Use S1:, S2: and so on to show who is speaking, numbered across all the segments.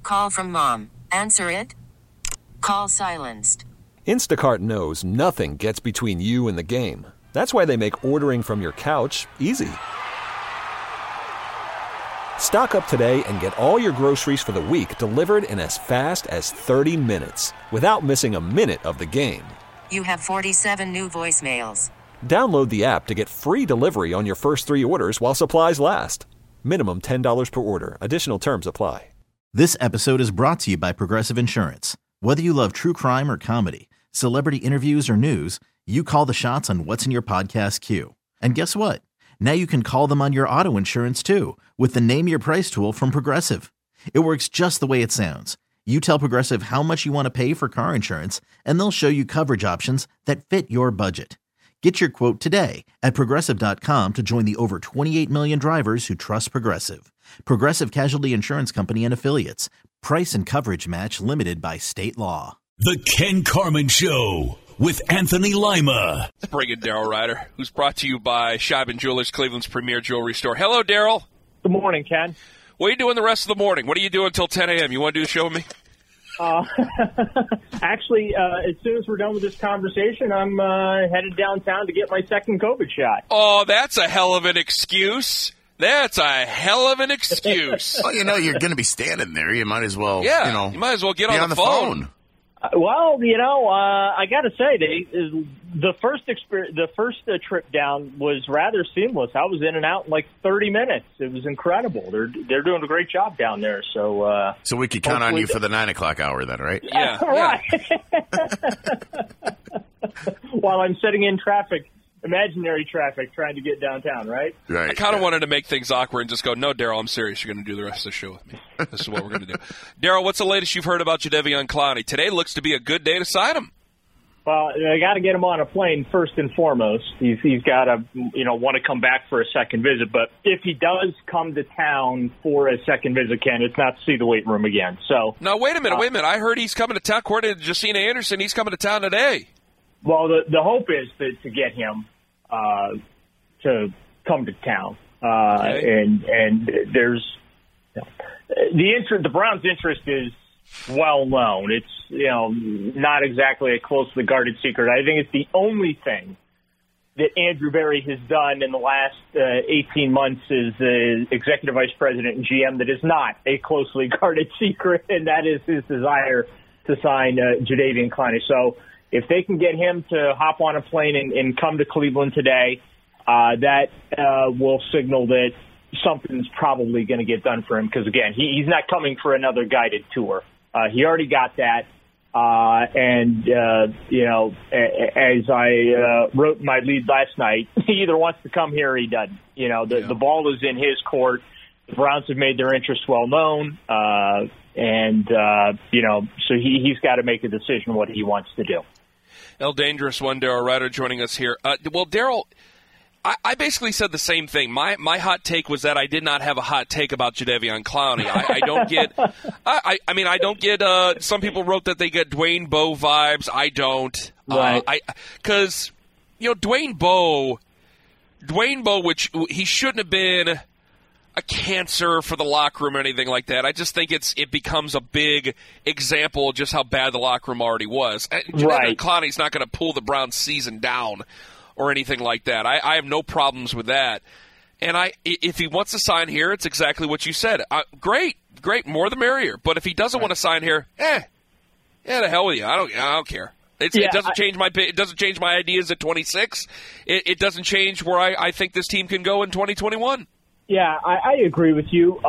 S1: Call from mom. Answer it. Call silenced.
S2: Instacart knows nothing gets between you and the game. That's why they make ordering from your couch easy. Stock up today and get all your groceries for the week delivered in as fast as 30 minutes without missing a minute of the game.
S1: You have 47 new voicemails.
S2: Download the app to get free delivery on your first 3 orders while supplies last. Minimum $10 per order. Additional terms apply.
S3: This episode is brought to you by Progressive Insurance. Whether you love true crime or comedy, celebrity interviews or news, you call the shots on what's in your podcast queue. And guess what? Now you can call them on your auto insurance too with the Name Your Price tool from Progressive. It works just the way it sounds. You tell Progressive how much you want to pay for car insurance, and they'll show you coverage options that fit your budget. Get your quote today at Progressive.com to join the over 28 million drivers who trust Progressive. Progressive Casualty Insurance Company and Affiliates. Price and coverage match limited by state law.
S4: The Ken Carman Show with Anthony Lima.
S5: Let's bring in Daryl Ryder, who's brought to you by Scheibin Jewelers, Cleveland's premier jewelry store. Hello, Daryl.
S6: Good morning, Ken.
S5: What are you doing the rest of the morning? What are you doing until 10 a.m.? You want to do a show with me?
S6: Actually, as soon as we're done with this conversation, I'm headed downtown to get my second COVID shot.
S5: Oh, that's a hell of an excuse. That's a hell of an excuse.
S7: Well, you're going to be standing there. You might as well,
S5: you might as well get on the phone.
S6: I got to say, the first trip down was rather seamless. I was in and out in like 30 minutes. It was incredible. They're doing a great job down there. So
S7: we could count on you for the 9 o'clock hour then, right?
S5: Yeah.
S6: Right. While I'm sitting in traffic, imaginary traffic, trying to get downtown, right?
S7: Right.
S5: I kind of wanted to make things awkward and just go, no, Daryl, I'm serious. You're going to do the rest of the show with me. This is what we're going to do. Daryl, what's the latest you've heard about Jadeveon Clowney? Today looks to be a good day to sign him.
S6: Well, I got to get him on a plane first and foremost. He's got to, want to come back for a second visit. But if he does come to town for a second visit, Ken, it's not to see the weight room again. So
S5: now, wait a minute. I heard he's coming to town. According to Josina Anderson, he's coming to town today.
S6: Well, the hope is to get him to come to town,
S5: Okay.
S6: and there's the Browns' interest is well known. It's not exactly a closely guarded secret. I think it's the only thing that Andrew Berry has done in the last 18 months as executive vice president and GM that is not a closely guarded secret, and that is his desire to sign Jadeveon Clowney. So if they can get him to hop on a plane and come to Cleveland today, that will signal that something's probably going to get done for him because, again, he's not coming for another guided tour. He already got that. As I wrote in my lead last night, he either wants to come here or he doesn't. The ball is in his court. The Browns have made their interest well known. So he's got to make a decision what he wants to do.
S5: El Dangerous One, Daryl Ryder joining us here. Daryl, I basically said the same thing. My hot take was that I did not have a hot take about Jadeveon Clowney. I don't get. I don't get. Some people wrote that they get Dwayne Bowe vibes. I don't.
S6: Right.
S5: Because Dwayne Bowe, which he shouldn't have been a cancer for the locker room or anything like that. I just think it becomes a big example of just how bad the locker room already was. Jadeveon Clowney's not going to pull the Browns season down or anything like that. I have no problems with that. And if he wants to sign here, it's exactly what you said. Great, more the merrier. But if he doesn't want to sign here, the hell with you. I don't care. It doesn't change my ideas at 26. It doesn't change where I think this team can go in 2021.
S6: Yeah, I agree with you.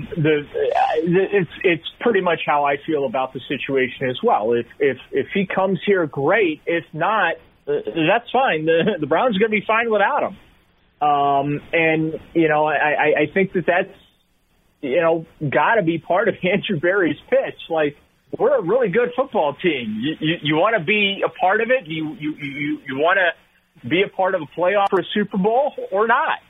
S6: It's pretty much how I feel about the situation as well. If he comes here, great. If not, that's fine. The Browns are going to be fine without him. I think that's got to be part of Andrew Berry's pitch. Like, we're a really good football team. You want to be a part of it? You want to be a part of a playoff or a Super Bowl or not?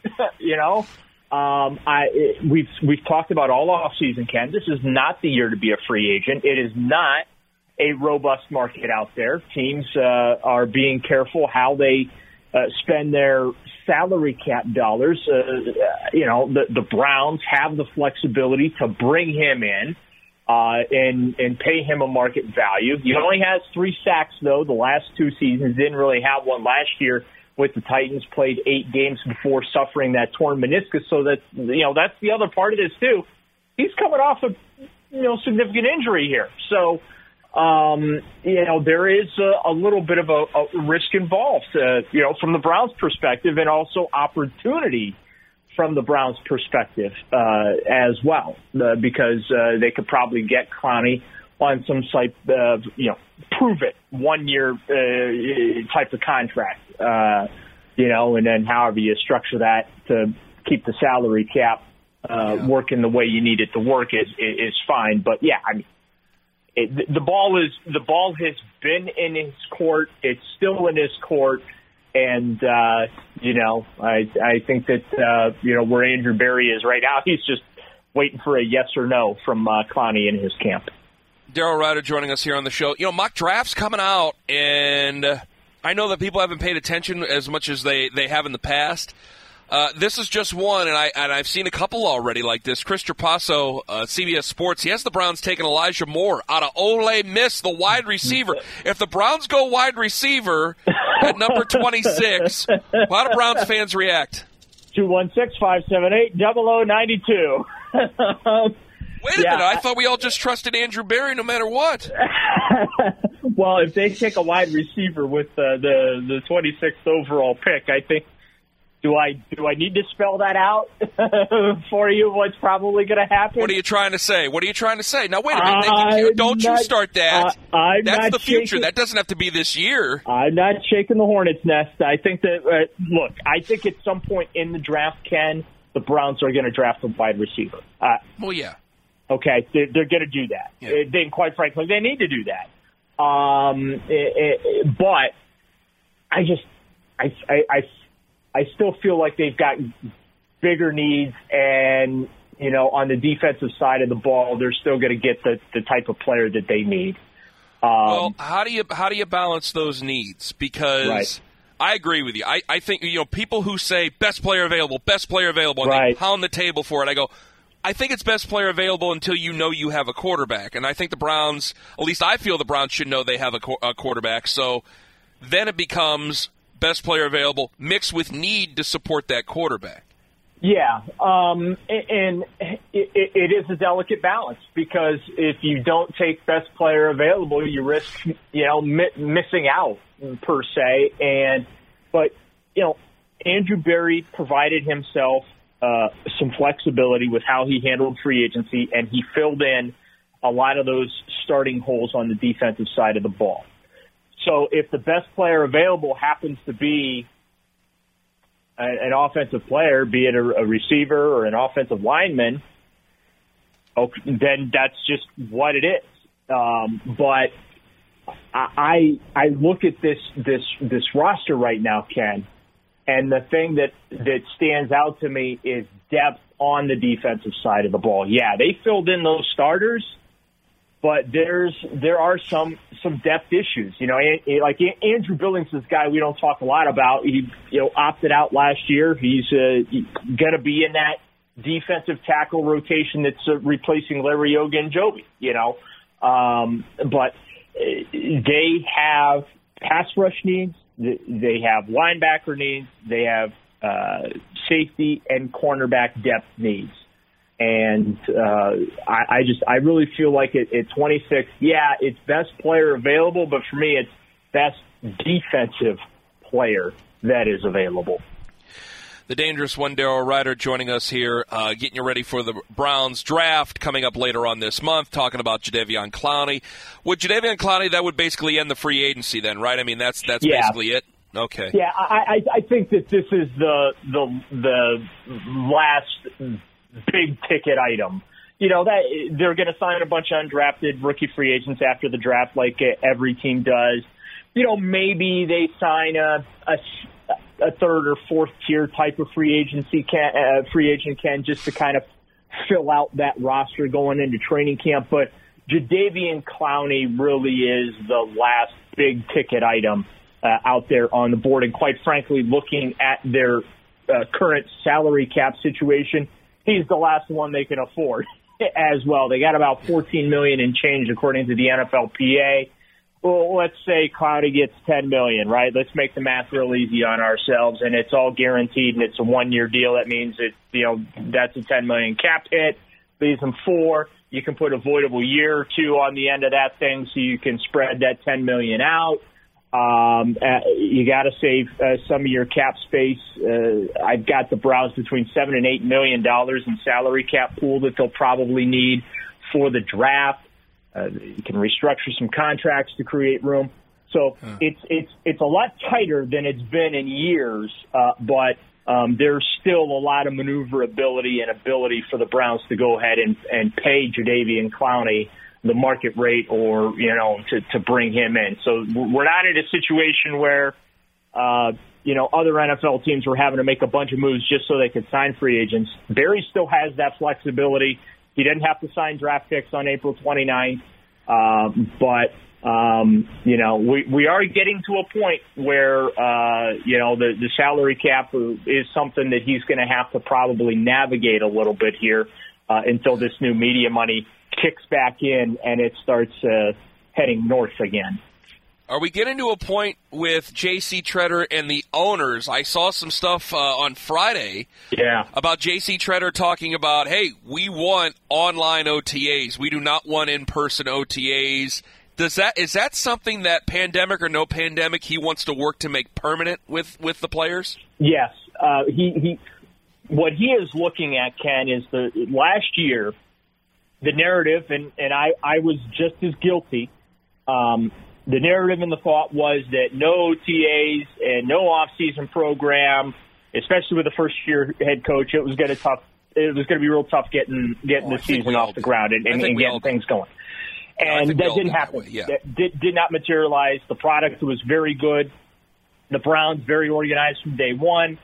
S6: We've talked about all offseason, Ken. This is not the year to be a free agent. It is not a robust market out there. Teams are being careful how they spend their salary cap dollars. The Browns have the flexibility to bring him in. and pay him a market value. He only has 3 sacks, though. The last 2 seasons, didn't really have one last year with the Titans, played 8 games before suffering that torn meniscus. So that's the other part of this, too. He's coming off a significant injury here. So, there is a little bit of a risk involved, from the Browns' perspective, and also opportunity from the Browns' perspective as well, because they could probably get Clowney on some type of, prove it 1 year type of contract, and then however you structure that to keep the salary cap working the way you need it to work is fine. But yeah, I mean, the ball has been in his court. It's still in his court. And, I think that, where Andrew Berry is right now, he's just waiting for a yes or no from Clowney in his camp.
S5: Daryl Ryder joining us here on the show. Mock drafts coming out, and I know that people haven't paid attention as much as they have in the past. This is just one, and I've seen a couple already like this. Chris Trapasso, CBS Sports, he has the Browns taking Elijah Moore out of Ole Miss, the wide receiver. If the Browns go wide receiver at number 26, how do Browns fans react?
S6: 216-578-0092.
S5: Wait a minute, I thought we all just trusted Andrew Berry no matter what.
S6: Well, if they take a wide receiver with the 26th overall pick, I think, do I need to spell that out for you, what's probably going to happen?
S5: What are you trying to say? Now, wait a minute. Don't you start that. That's the future. That doesn't have to be this year.
S6: I'm not shaking the hornet's nest. I think that, I think at some point in the draft, Ken, the Browns are going to draft a wide receiver.
S5: Well, yeah.
S6: Okay, they're going to do that.
S5: Yeah.
S6: Then, quite frankly, they need to do that. But I still feel like they've got bigger needs, and on the defensive side of the ball, they're still going to get the type of player that they need.
S5: Well, how do you balance those needs? Because right. I agree with you. I think people who say best player available, and
S6: right.
S5: they pound the table for it. I go, I think it's best player available until you have a quarterback, and I think the Browns, at least I feel the Browns should know they have a quarterback. So then it becomes best player available mixed with need to support that quarterback.
S6: Yeah, and it is a delicate balance, because if you don't take best player available, you risk missing out per se. But Andrew Berry provided himself some flexibility with how he handled free agency, and he filled in a lot of those starting holes on the defensive side of the ball. So if the best player available happens to be an offensive player, be it a receiver or an offensive lineman, then that's just what it is. But I look at this roster right now, Ken, and the thing that stands out to me is depth on the defensive side of the ball. Yeah, they filled in those starters, but there are some depth issues. Like Andrew Billings, this guy we don't talk a lot about. He opted out last year. He's going to be in that defensive tackle rotation that's replacing Larry Ogunjobi. But they have pass rush needs. They have linebacker needs. They have safety and cornerback depth needs. And I really feel like at 26, yeah, it's best player available, but for me, it's best defensive player that is available.
S5: The dangerous one, Daryl Ryder, joining us here, getting you ready for the Browns draft coming up later on this month, talking about Jadeveon Clowney. With Jadeveon Clowney, that would basically end the free agency then, right? I mean, that's basically it? Okay.
S6: Yeah, I think that this is the last big ticket item. That they're going to sign a bunch of undrafted rookie free agents after the draft, like every team does. Maybe they sign a third or fourth tier type of free agent can just to kind of fill out that roster going into training camp. But Jadeveon Clowney really is the last big ticket item out there on the board. And quite frankly, looking at their current salary cap situation, he's the last one they can afford. as well. They got about $14 million in change according to the NFLPA. Well, let's say Clowney gets $10 million, right? Let's make the math real easy on ourselves, and it's all guaranteed, and it's a one-year deal. That means that's a $10 million cap hit. Leaves them $4 million. You can put a voidable year or two on the end of that thing, so you can spread that $10 million out. You got to save some of your cap space. I've got the Browns between $7 and $8 million in salary cap pool that they'll probably need for the draft. You can restructure some contracts to create room. So it's a lot tighter than it's been in years, but there's still a lot of maneuverability and ability for the Browns to go ahead and pay Jadeveon Clowney the market rate or, to bring him in. So we're not in a situation where, other NFL teams were having to make a bunch of moves just so they could sign free agents. Barry still has that flexibility. He didn't have to sign draft picks on April 29th. But we are getting to a point where, the salary cap is something that he's going to have to probably navigate a little bit here until this new media money kicks back in and it starts heading north again.
S5: Are we getting to a point with J.C. Tretter and the owners? I saw some stuff on Friday about J.C. Tretter talking about, hey, we want online OTAs. We do not want in-person OTAs. Is that something that, pandemic or no pandemic, he wants to work to make permanent with the players? Yes.
S6: What he is looking at, Ken, is last year, the narrative, and I was just as guilty, the narrative and the thought was that no OTAs and no off-season program, especially with the first-year head coach, it was going to be real tough getting the season off the ground and getting things going. And that didn't happen. That did not materialize. The product was very good. The Browns very organized from day one.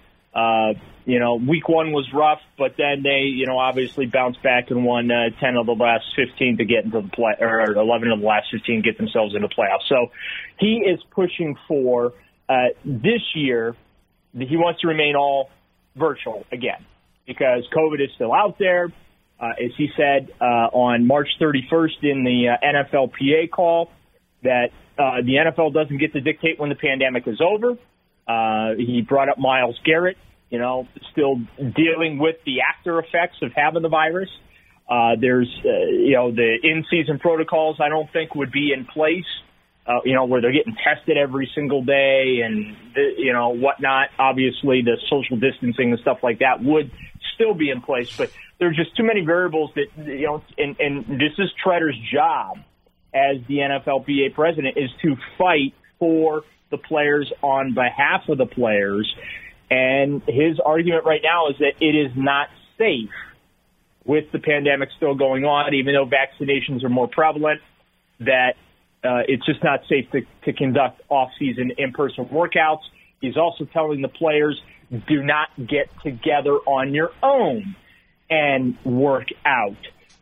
S6: Week one was rough, but then they, obviously bounced back and won 10 of the last 15 to get into the play, or 11 of the last 15 to get themselves into the playoffs. So he is pushing for this year. He wants to remain all virtual again because COVID is still out there. As he said on March 31st in the NFLPA call, that the NFL doesn't get to dictate when the pandemic is over. He brought up Myles Garrett, still dealing with the after effects of having the virus. There's, the in-season protocols I don't think would be in place, where they're getting tested every single day and, whatnot. Obviously, the social distancing and stuff like that would still be in place, but there's just too many variables that, and this is Tretter's job as the NFLPA president is to fight for the players on behalf of the players. And his argument right now is that it is not safe with the pandemic still going on, even though vaccinations are more prevalent, that it's just not safe to conduct off-season in-person workouts. He's also telling the players, do not get together on your own and work out.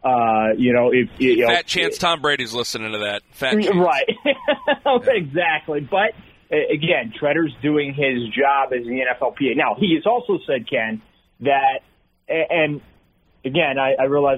S5: Fat chance Tom Brady's listening to that. Fat chance.
S6: Right. Exactly. But again, Tretter's doing his job as the NFLPA. Now, he has also said, Ken, that, and again, I realize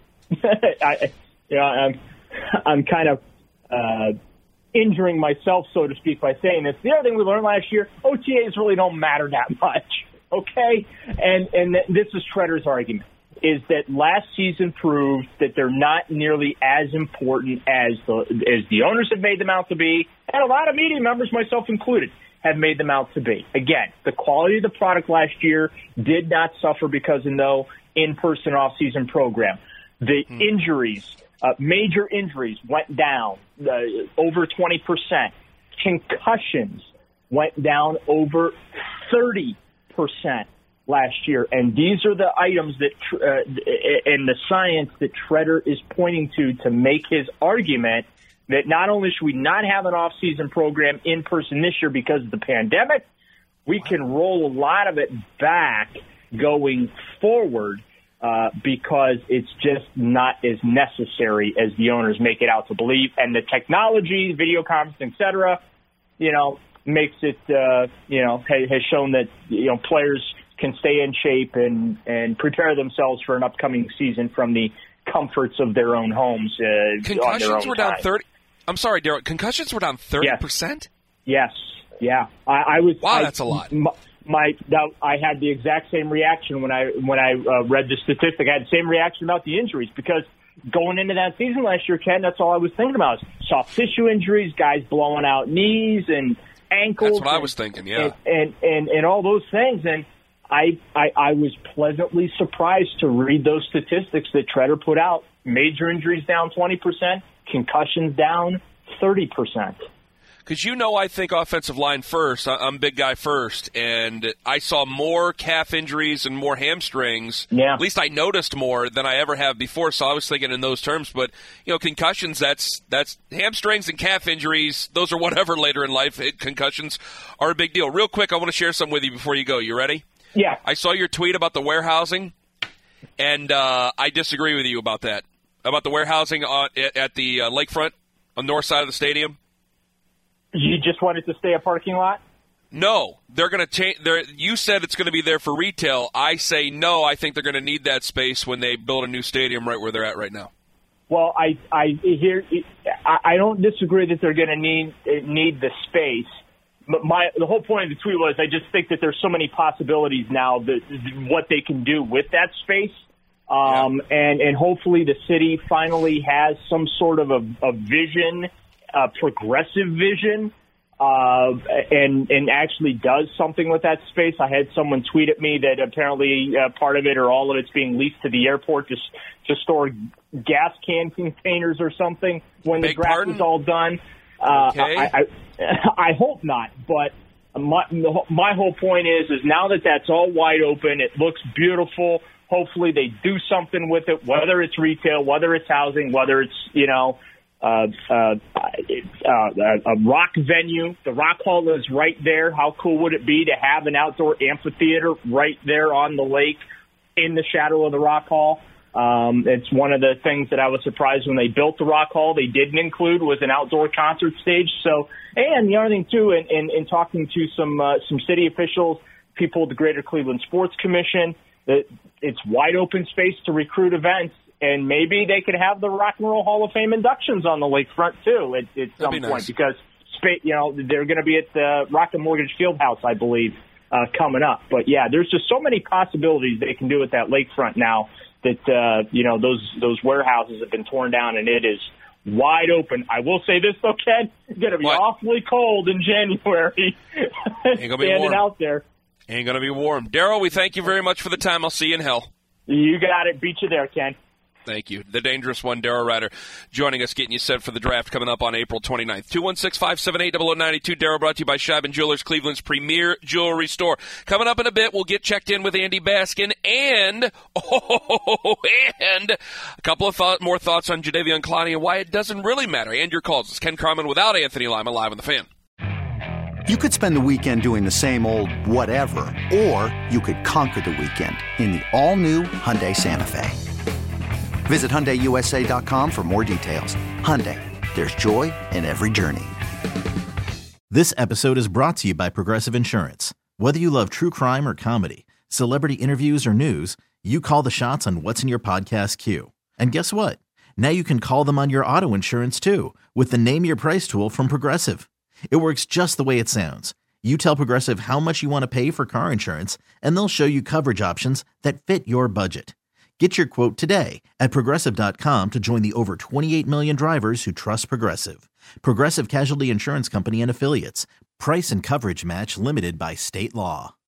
S6: I'm kind of injuring myself, so to speak, by saying this. The other thing we learned last year, OTAs really don't matter that much, okay? And this is Tretter's argument, is that last season proved that they're not nearly as important as the owners have made them out to be, and a lot of media members, myself included, have made them out to be. Again, the quality of the product last year did not suffer because of no in-person off-season program. The injuries, major injuries went down over 20%. Concussions went down over 30% last year. And these are the items that and the science that Tretter is pointing to make his argument that not only should we not have an off-season program in person this year because of the pandemic, we can roll a lot of it back going forward because it's just not as necessary as the owners make it out to believe. And the technology, video conferencing, et cetera, makes it, has shown that, players can stay in shape and prepare themselves for an upcoming season from the comforts of their own homes.
S5: Concussions were down 30. I'm sorry, Daryl. Concussions were down 30%.
S6: Yes. Yeah. I was.
S5: Wow, that's a lot.
S6: I had the exact same reaction when I read the statistic. I had the same reaction about the injuries because going into that season last year, Ken, that's all I was thinking about. Soft tissue injuries, guys blowing out knees and ankles.
S5: That's what I was thinking, yeah.
S6: And all those things. And I was pleasantly surprised to read those statistics that Treader put out. Major injuries down 20%, concussions down 30%.
S5: Because I think offensive line first. I'm big guy first, and I saw more calf injuries and more hamstrings.
S6: Yeah.
S5: At least I noticed more than I ever have before, so I was thinking in those terms. But, concussions, that's hamstrings and calf injuries. Those are whatever later in life. Concussions are a big deal. Real quick, I want to share something with you before you go. You ready?
S6: Yeah.
S5: I saw your tweet about the warehousing, and I disagree with you about that, about the warehousing at the lakefront on the north side of the stadium.
S6: You just want it to stay a parking lot?
S5: No, they're going to change. You said it's going to be there for retail. I say no. I think they're going to need that space when they build a new stadium right where they're at right now.
S6: Well, I don't disagree that they're going to need the space. But the whole point of the tweet was I just think that there's so many possibilities now that what they can do with that space. And hopefully the city finally has some sort of a vision, a progressive vision, and actually does something with that space. I had someone tweet at me that apparently part of it or all of it's being leased to the airport to store gas can containers or something when the draft is all done.
S5: Okay.
S6: I hope not, but my whole point is now that that's all wide open, it looks beautiful. Hopefully they do something with it, whether it's retail, whether it's housing, whether it's, a rock venue. The Rock Hall is right there. How cool would it be to have an outdoor amphitheater right there on the lake in the shadow of the Rock Hall? It's one of the things that I was surprised when they built the Rock Hall they didn't include was an outdoor concert stage. So, and the other thing too, in talking to some city officials, people at the Greater Cleveland Sports Commission, that it's wide open space to recruit events, and maybe they could have the Rock and Roll Hall of Fame inductions on the lakefront too at some point
S5: nice.
S6: Because they're going to be at the Rocket Mortgage Fieldhouse, I believe, coming up. But yeah, there's just so many possibilities they can do at that lakefront now that those warehouses have been torn down and it is wide open. I will say this though, Ken, it's going to be awfully cold in January.
S5: Ain't gonna be
S6: standing
S5: warm
S6: out there.
S5: Ain't going to be warm. Daryl, we thank you very much for the time. I'll see you in hell.
S6: You got it. Beat you there, Ken.
S5: Thank you. The dangerous one, Daryl Ryder, joining us, getting you set for the draft coming up on April 29th. 216-578-0092. Daryl brought to you by Scheibin Jewelers, Cleveland's premier jewelry store. Coming up in a bit, we'll get checked in with Andy Baskin and a couple of more thoughts on Jadeveon Clowney and why it doesn't really matter. And your calls. It's Ken Carman without Anthony Lima live on The Fan.
S8: You could spend the weekend doing the same old whatever, or you could conquer the weekend in the all-new Hyundai Santa Fe. Visit HyundaiUSA.com for more details. Hyundai, there's joy in every journey.
S3: This episode is brought to you by Progressive Insurance. Whether you love true crime or comedy, celebrity interviews or news, you call the shots on what's in your podcast queue. And guess what? Now you can call them on your auto insurance too with the Name Your Price tool from Progressive. It works just the way it sounds. You tell Progressive how much you want to pay for car insurance, and they'll show you coverage options that fit your budget. Get your quote today at Progressive.com to join the over 28 million drivers who trust Progressive. Progressive Casualty Insurance Company and Affiliates. Price and coverage match limited by state law.